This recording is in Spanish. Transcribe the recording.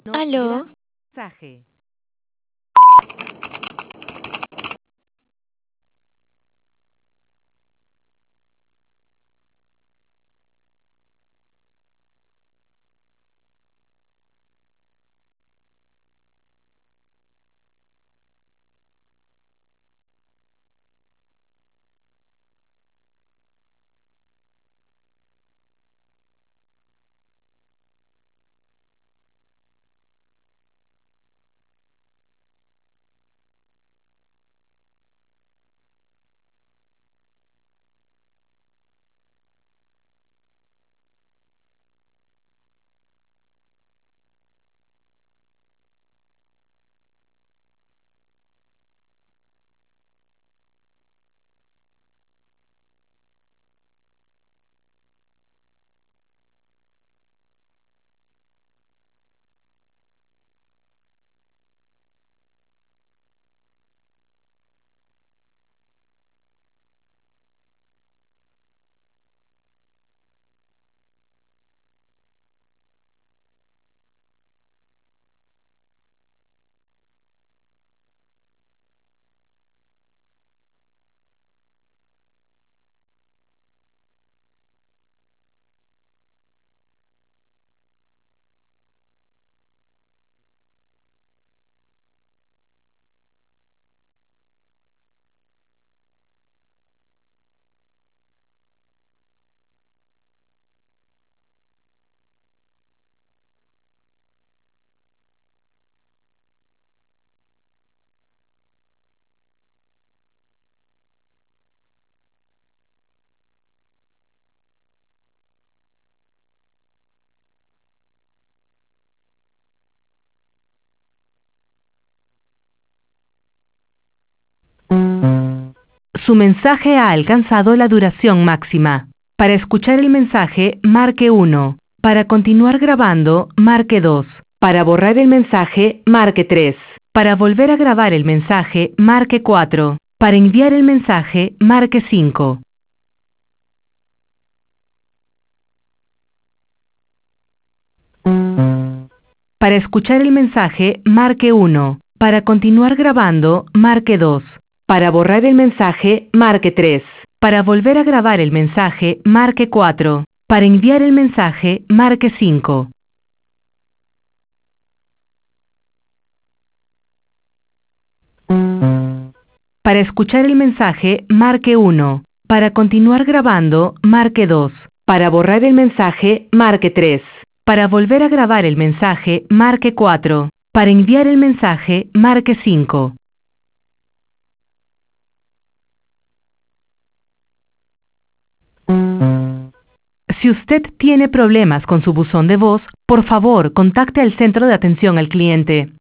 Aló, Mensaje. Su mensaje ha alcanzado la duración máxima. Para escuchar el mensaje, marque 1. Para continuar grabando, marque 2. Para borrar el mensaje, marque 3. Para volver a grabar el mensaje, marque 4. Para enviar el mensaje, marque 5. Para escuchar el mensaje, marque 1. Para continuar grabando, marque 2. Para borrar el mensaje, marque 3. Para volver a grabar el mensaje, marque 4. Para enviar el mensaje, marque 5. Para escuchar el mensaje, marque 1. Para continuar grabando, marque 2. Para borrar el mensaje, marque 3. Para volver a grabar el mensaje, marque 4. Para enviar el mensaje, marque 5. Si usted tiene problemas con su buzón de voz, por favor, contacte al centro de atención al cliente.